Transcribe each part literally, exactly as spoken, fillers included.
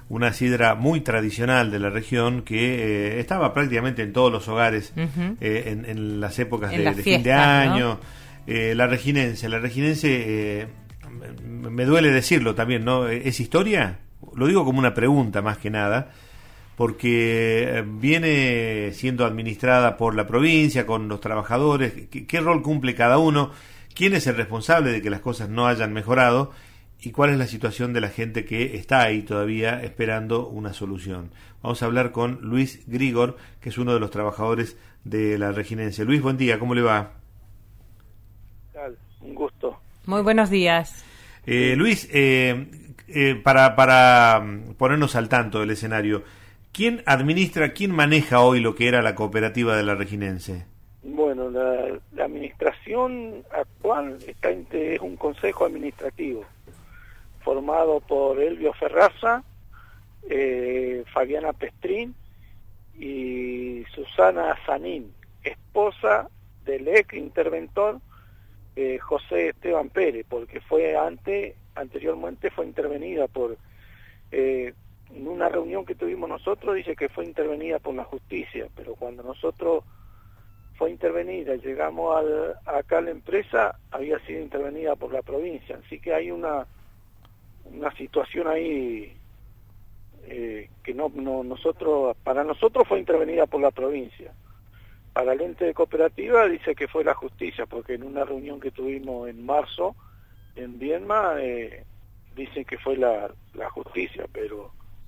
una sidra muy tradicional de la región que eh, estaba prácticamente en todos los hogares uh-huh. eh, en, en las épocas en de, las de fiestas, fin de año. ¿No? Eh, la reginense, la reginense, eh, me duele decirlo también, ¿no? ¿Es historia? Lo digo como una pregunta más que nada, porque viene siendo administrada por la provincia, con los trabajadores. ¿Qué, qué rol cumple cada uno? ¿Quién es el responsable de que las cosas no hayan mejorado? ¿Y cuál es la situación de la gente que está ahí todavía esperando una solución? Vamos a hablar con Luis Grigor, que es uno de los trabajadores de la reginense. Luis, buen día, ¿cómo le va? Un gusto. Muy buenos días. Eh, Luis, eh, eh, para, para ponernos al tanto del escenario, ¿quién administra, quién maneja hoy lo que era la cooperativa de la reginense? Bueno, la, la administración actual está en, es un consejo administrativo formado por Elvio Ferraza, eh, Fabiana Pestrín y Susana Sanín, esposa del ex interventor Eh, José Esteban Pérez, porque fue antes, anteriormente fue intervenida por, eh, en una reunión que tuvimos nosotros, dice que fue intervenida por la justicia, pero cuando nosotros fue intervenida, llegamos al, acá a la empresa, había sido intervenida por la provincia, así que hay una, una situación ahí eh, que no, no, nosotros, para nosotros fue intervenida por la provincia. Para el ente de cooperativa dice que fue la justicia, porque en una reunión que tuvimos en marzo en Viedma, eh, dicen que fue la, la justicia, pero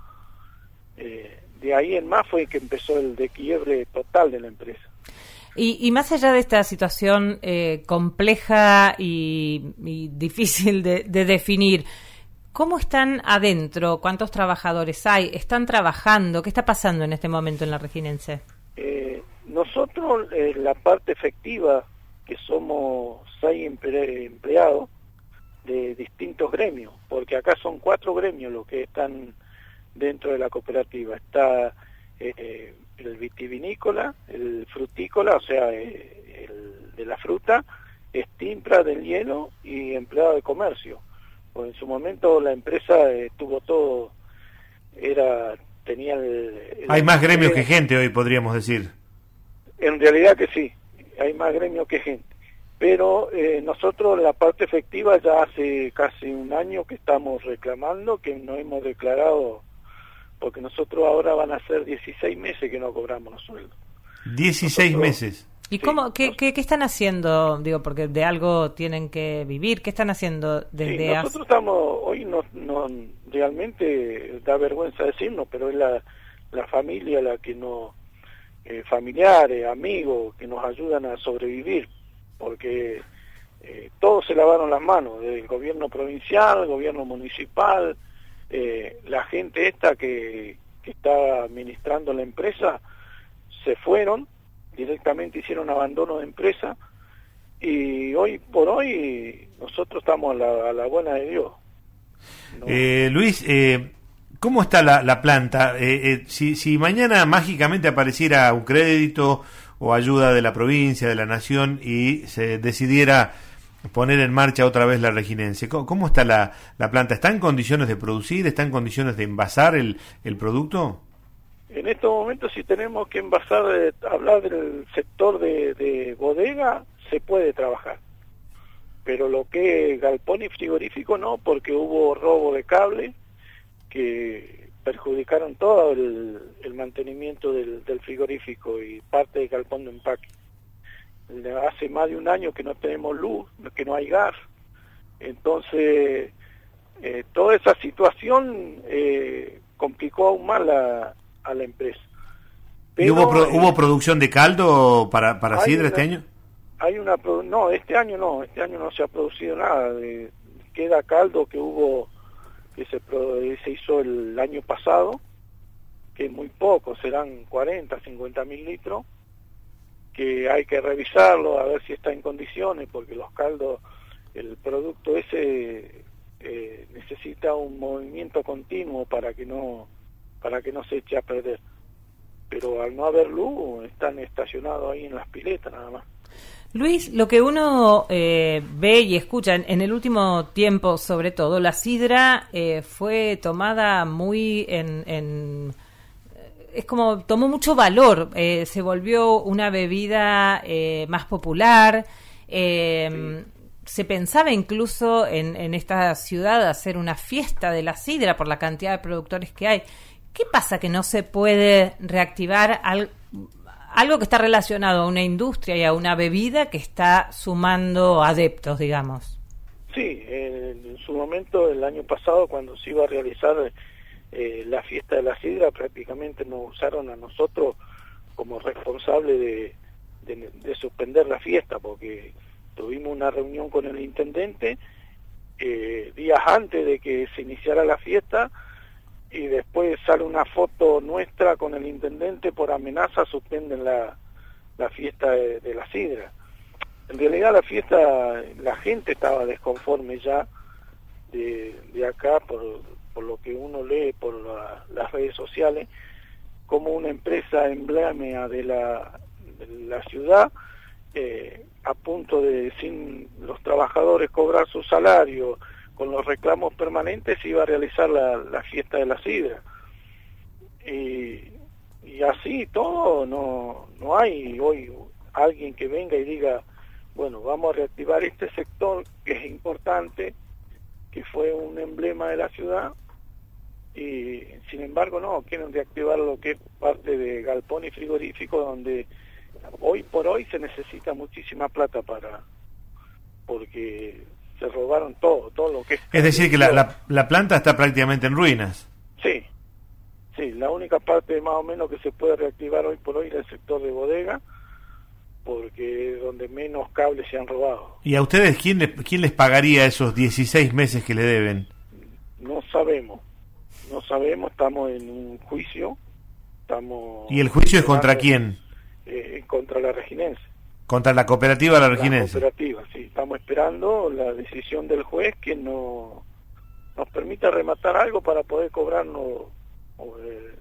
eh, de ahí en más fue que empezó el dequiebre total de la empresa. Y, y más allá de esta situación eh, compleja y, y difícil de, de definir, ¿cómo están adentro? ¿Cuántos trabajadores hay? ¿Están trabajando? ¿Qué está pasando en este momento en la reginense? Eh, Nosotros, eh, la parte efectiva, que somos seis emple empleados de distintos gremios, porque acá son cuatro gremios los que están dentro de la cooperativa. Está eh, el vitivinícola, el frutícola, o sea, eh, el de la fruta, Estimpra del hielo y empleado de comercio. Pues en su momento la empresa eh, tuvo todo, era tenía el... el Hay más gremios que gente hoy, podríamos decir. En realidad que sí, hay más gremios que gente, pero eh, nosotros la parte efectiva ya hace casi un año que estamos reclamando, que no hemos declarado, porque nosotros ahora van a ser dieciséis meses que no cobramos los sueldos. dieciséis nosotros, meses. ¿Y sí, cómo, qué, qué, qué están haciendo? Digo, porque de algo tienen que vivir. ¿Qué están haciendo desde sí, nosotros hace... estamos, hoy no, no, realmente da vergüenza decirnos, pero es la, la familia la que no... Eh, familiares, amigos que nos ayudan a sobrevivir, porque eh, todos se lavaron las manos, del gobierno provincial, el gobierno municipal, eh, la gente esta que, que está administrando la empresa, se fueron, directamente hicieron abandono de empresa, y hoy por hoy nosotros estamos a la, a la buena de Dios. ¿No? Eh, Luis, eh... ¿cómo está la, la planta? Eh, eh, si, si mañana mágicamente apareciera un crédito o ayuda de la provincia, de la nación, y se decidiera poner en marcha otra vez la reginense, ¿cómo, cómo está la, la planta? ¿Está en condiciones de producir? ¿Está en condiciones de envasar el, el producto? En estos momentos, si tenemos que envasar, eh, hablar del sector de, de bodega, se puede trabajar. Pero lo que es galpón y frigorífico no, porque hubo robo de cable, que perjudicaron todo el, el mantenimiento del, del frigorífico y parte del galpón de empaque. Hace más de un año que no tenemos luz, que no hay gas, entonces eh, toda esa situación eh, complicó aún más la, a la empresa. Pero, ¿Y hubo, pro, eh, hubo producción de caldo para, para sidra una, este año? Hay una no, este año no, este año no se ha producido nada, de, queda caldo que hubo que se, se hizo el año pasado, que es muy poco, serán cuarenta, cincuenta mil litros, que hay que revisarlo a ver si está en condiciones, porque los caldos, el producto ese eh, necesita un movimiento continuo para que no para que no se eche a perder. Pero al no haber luz, están estacionados ahí en las piletas nada más. Luis, lo que uno eh, ve y escucha en, en el último tiempo, sobre todo, la sidra eh, fue tomada muy en, en... Es como, tomó mucho valor, eh, se volvió una bebida eh, más popular, eh, sí. Se pensaba incluso en, en esta ciudad hacer una fiesta de la sidra por la cantidad de productores que hay. ¿Qué pasa que no se puede reactivar al, algo que está relacionado a una industria y a una bebida que está sumando adeptos, digamos? Sí, en su momento, el año pasado, cuando se iba a realizar eh, la fiesta de la sidra, prácticamente nos usaron a nosotros como responsable de, de, de suspender la fiesta, porque tuvimos una reunión con el intendente eh, días antes de que se iniciara la fiesta, y después sale una foto nuestra con el intendente, por amenaza suspenden la, la fiesta de, de la sidra. En realidad la fiesta, la gente estaba desconforme ya de, de acá, por, por lo que uno lee por la, las redes sociales, como una empresa emblema de la, de la ciudad, eh, a punto de, sin los trabajadores cobrar su salario, con los reclamos permanentes, se iba a realizar la, la fiesta de la sidra. Y, y así todo, no, no hay hoy alguien que venga y diga, bueno, vamos a reactivar este sector que es importante, que fue un emblema de la ciudad, y sin embargo no, quieren reactivar lo que es parte de galpón y frigorífico, donde hoy por hoy se necesita muchísima plata para, porque se robaron todo, todo lo que es... Es decir, que la, la, la planta está prácticamente en ruinas. Sí, sí, la única parte más o menos que se puede reactivar hoy por hoy es el sector de bodega, porque es donde menos cables se han robado. ¿Y a ustedes quién les, quién les pagaría esos dieciséis meses que le deben? No sabemos, no sabemos, estamos en un juicio, estamos... ¿Y el juicio es contra quién? Eh, contra la Reginense. ¿Contra la cooperativa de la Reginense? La cooperativa, sí. Estamos esperando la decisión del juez que no, nos permita rematar algo para poder cobrarnos eh,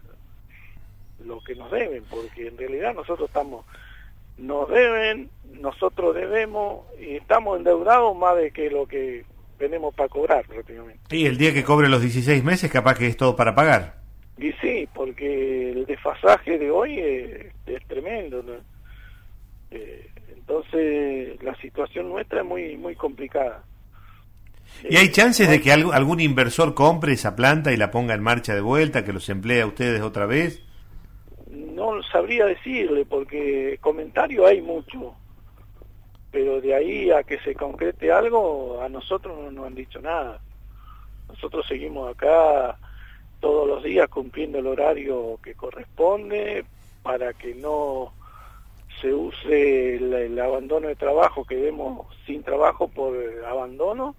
lo que nos deben, porque en realidad nosotros estamos, nos deben, nosotros debemos y estamos endeudados más de que lo que tenemos para cobrar prácticamente. Y el día que cobre los dieciséis meses capaz que es todo para pagar. Y sí, porque el desfasaje de hoy es, es tremendo, ¿no? Eh, entonces la situación nuestra es muy muy complicada. ¿Y hay chances eh, de que algún, algún inversor compre esa planta y la ponga en marcha de vuelta, que los emplee a ustedes otra vez? No sabría decirle, porque comentarios hay mucho, pero de ahí a que se concrete algo, a nosotros no nos han dicho nada. Nosotros seguimos acá todos los días cumpliendo el horario que corresponde, para que no se use el, el abandono de trabajo, que vemos sin trabajo por abandono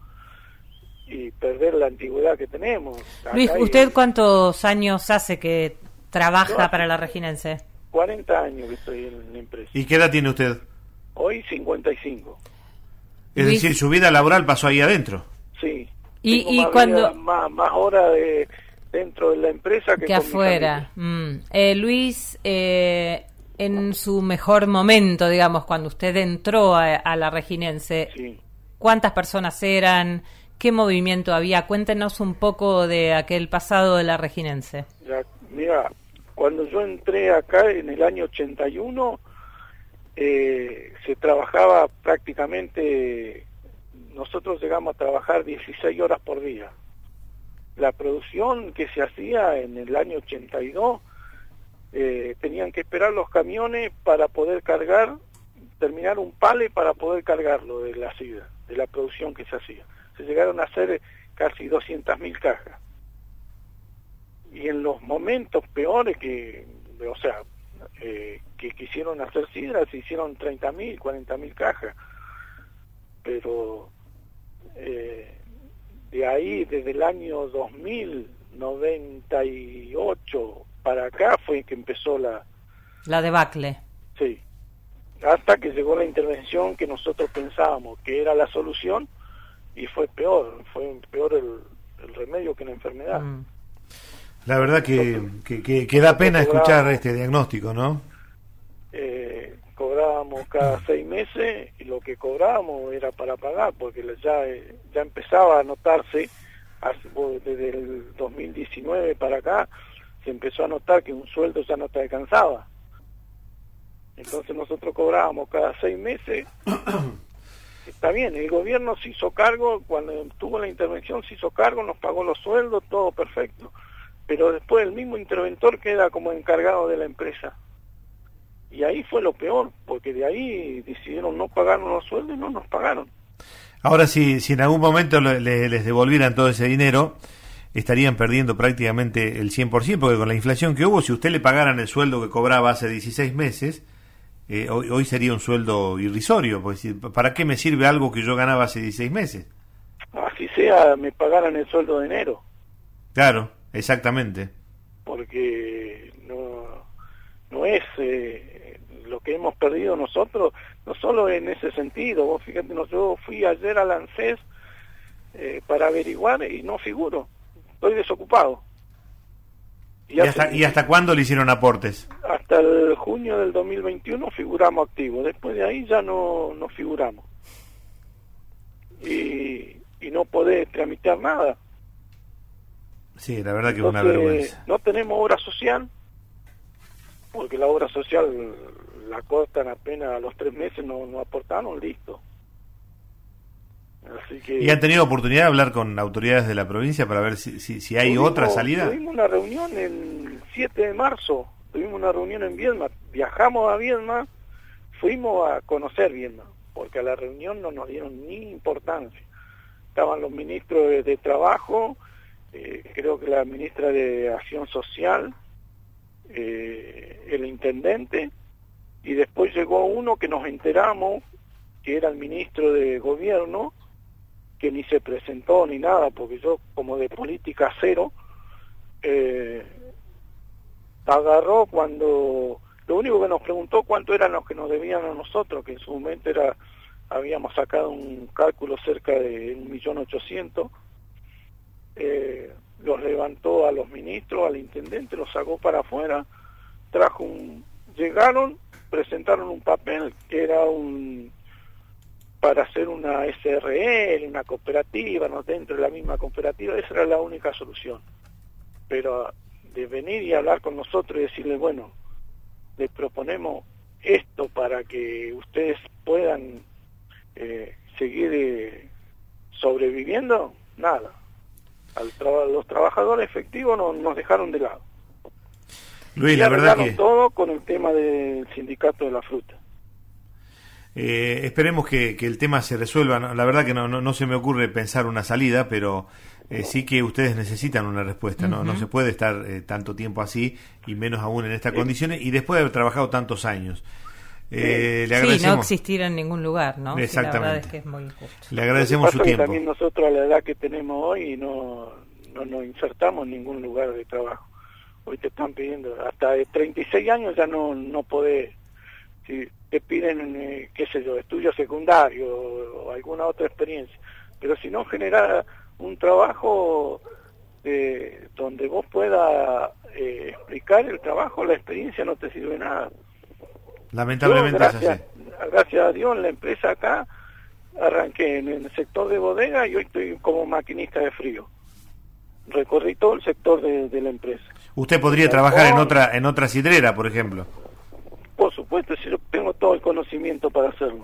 y perder la antigüedad que tenemos. Acá Luis, ¿usted hay, cuántos años hace que trabaja no, para la Reginense? cuarenta años que estoy en la empresa. ¿Y qué edad tiene usted? Hoy cincuenta y cinco. Es Luis, decir, su vida laboral pasó ahí adentro. Sí. Y, y más cuando... Vida, más, más horas de, dentro de la empresa que, que afuera. Mm. Eh, Luis, eh, en su mejor momento, digamos, cuando usted entró a, a la Reginense, sí. ¿Cuántas personas eran? ¿Qué movimiento había? Cuéntenos un poco de aquel pasado de la Reginense. Ya, mira, cuando yo entré acá en el año ochenta y uno, eh, se trabajaba prácticamente, nosotros llegamos a trabajar dieciséis horas por día. La producción que se hacía en el año ochenta y dos, eh, tenían que esperar los camiones para poder cargar, terminar un pale para poder cargarlo de la sidra, de la producción que se hacía. Se llegaron a hacer casi doscientas mil cajas. Y en los momentos peores que, o sea, eh, que quisieron hacer sidra, se hicieron treinta mil, cuarenta mil cajas. Pero eh, de ahí, desde el año dos mil noventa y ocho para acá, fue que empezó la... La debacle. Sí. Hasta que llegó la intervención que nosotros pensábamos que era la solución, y fue peor, fue peor el, el remedio que la enfermedad. Mm. La verdad que, que, que, que da pena escuchar este diagnóstico, ¿no? Eh, cobrábamos cada seis meses y lo que cobrábamos era para pagar, porque ya, ya empezaba a notarse, desde el dos mil diecinueve para acá, se empezó a notar que un sueldo ya no te alcanzaba. Entonces nosotros cobrábamos cada seis meses. Está bien, el gobierno se hizo cargo, cuando tuvo la intervención se hizo cargo, nos pagó los sueldos, todo perfecto. Pero después el mismo interventor queda como encargado de la empresa. Y ahí fue lo peor, porque de ahí decidieron no pagarnos los sueldos y no nos pagaron. Ahora, si, si en algún momento le, les devolvieran todo ese dinero, estarían perdiendo prácticamente el cien por ciento, porque con la inflación que hubo, si usted le pagaran el sueldo que cobraba hace dieciséis meses, eh, hoy, hoy sería un sueldo irrisorio. Porque, ¿para qué me sirve algo que yo ganaba hace dieciséis meses? Así sea, me pagaran el sueldo de enero. Claro, exactamente. Porque no, no es... Eh, lo que hemos perdido nosotros, no solo en ese sentido. Vos fíjate, no, yo fui ayer al ANSES eh, para averiguar y no figuro, estoy desocupado. ¿Y, ¿Y, hasta, ¿Y hasta cuándo le hicieron aportes? Hasta el junio del dos mil veintiuno figuramos activos, después de ahí ya no, no figuramos. Y, y no podés tramitar nada. Sí, la verdad que Entonces, es una vergüenza. No tenemos obra social, porque la obra social la cortan apenas a los tres meses, no, no aportaron, listo. Así que, ¿y han tenido oportunidad de hablar con autoridades de la provincia para ver si, si, si hay tuvimos, otra salida? Tuvimos una reunión el siete de marzo, tuvimos una reunión en Viedma, viajamos a Viedma, fuimos a conocer Viedma, porque a la reunión no nos dieron ni importancia. Estaban los ministros de, de Trabajo, eh, creo que la ministra de Acción Social, eh, el intendente, y después llegó uno que nos enteramos que era el ministro de Gobierno, que ni se presentó ni nada, porque yo como de política cero, eh, agarró cuando, lo único que nos preguntó cuánto eran los que nos debían a nosotros, que en su momento era, habíamos sacado un cálculo cerca de un millón ochocientos, eh, los levantó a los ministros, al intendente, los sacó para afuera, trajo un, llegaron, presentaron un papel que era un para hacer una S R L, una cooperativa, no dentro de la misma cooperativa, esa era la única solución. Pero de venir y hablar con nosotros y decirle, bueno, les proponemos esto para que ustedes puedan eh, seguir eh, sobreviviendo, nada. Al tra los trabajadores efectivos no, nos dejaron de lado. Luis, y la verdad que... todo con el tema del sindicato de la fruta. Eh, esperemos que, que el tema se resuelva. La verdad que no, no, no se me ocurre pensar una salida, pero eh, sí que ustedes necesitan una respuesta. No, uh-huh. no se puede estar eh, tanto tiempo así, y menos aún en estas sí. condiciones, y después de haber trabajado tantos años. Eh, le agradecemos. Sí, no existir en ningún lugar, ¿no? Exactamente. Sí, la verdad es que es muy injusto. Le agradecemos su tiempo. También nosotros a la edad que tenemos hoy no, no nos insertamos en ningún lugar de trabajo. Hoy te están pidiendo, hasta de treinta y seis años ya no, no podés, si te piden, eh, qué sé yo, estudio secundario o, o alguna otra experiencia, pero si no genera un trabajo eh, donde vos puedas eh, explicar el trabajo, la experiencia no te sirve nada. Lamentablemente yo, gracias, es así. Gracias a Dios, la empresa acá, arranqué en el sector de bodega y hoy estoy como maquinista de frío. Recorrí todo el sector de, de la empresa. ¿Usted podría trabajar en otra en otra sidrera, por ejemplo? Por supuesto, si yo tengo todo el conocimiento para hacerlo.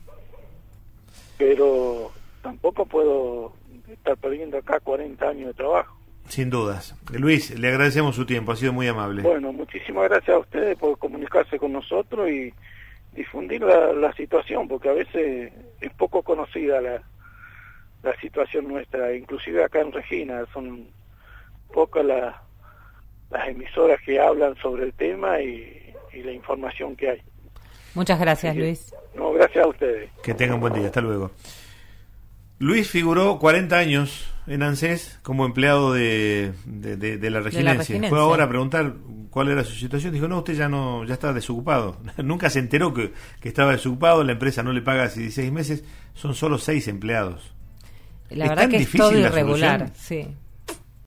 Pero tampoco puedo estar perdiendo acá cuarenta años de trabajo. Sin dudas. Luis, le agradecemos su tiempo, ha sido muy amable. Bueno, muchísimas gracias a ustedes por comunicarse con nosotros y difundir la, la situación, porque a veces es poco conocida la, la situación nuestra, inclusive acá en Regina, son pocas las, las emisoras que hablan sobre el tema y, y la información que hay. Muchas gracias, que, Luis. No, gracias a ustedes. Que tengan buen día, hasta luego. Luis figuró cuarenta años en ANSES como empleado de, de, de, de, la reginencia. de la reginencia. Fue ahora a preguntar cuál era su situación. Dijo, no, usted ya no ya está desocupado. Nunca se enteró que, que estaba desocupado. La empresa no le paga hace dieciséis meses. Son solo seis empleados. La verdad que es todo irregular, sí.